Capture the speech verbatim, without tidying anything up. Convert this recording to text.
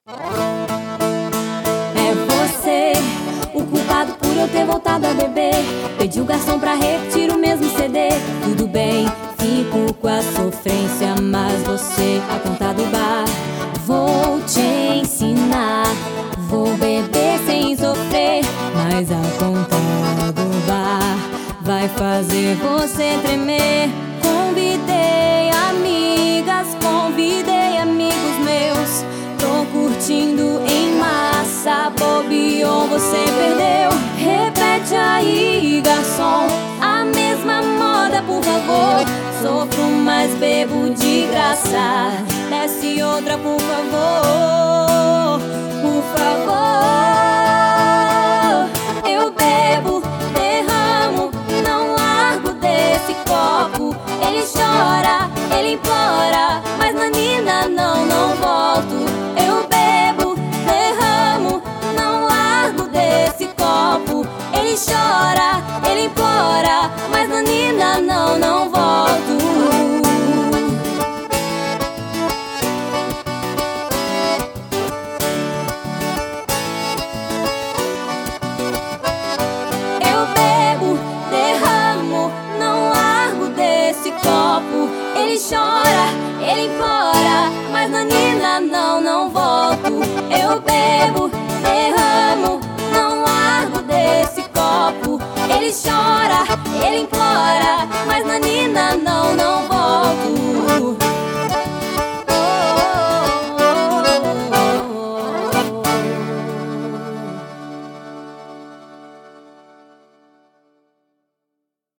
É você o culpado por eu ter voltado a beber. Pedi o garçom pra repetir o mesmo C D. Tudo bem, fico com a sofrência, mas você a conta do bar. Vou te ensinar, vou beber sem sofrer, mas a conta do bar vai fazer você tremer. Convidei amigas, convidei amigos meus. Tô curtindo em massa, bobeou, você perdeu. Repete aí, garçom, a mesma moda, por favor. Sofro, mas bebo de graça. Desce outra, por favor, por favor. Eu bebo, derramo, não largo desse copo. Ele chora, ele implora, mas nanina, não, não volto. Eu bebo, derramo, não largo desse copo. Ele chora, ele implora, mas nanina, não, não volto. Eu bebo, derramo, não largo desse copo. Ele chora, ele implora, mas nanina, não, não volto. Eu bebo, derramo, não largo desse copo. Ele chora, ele implora, mas nanina,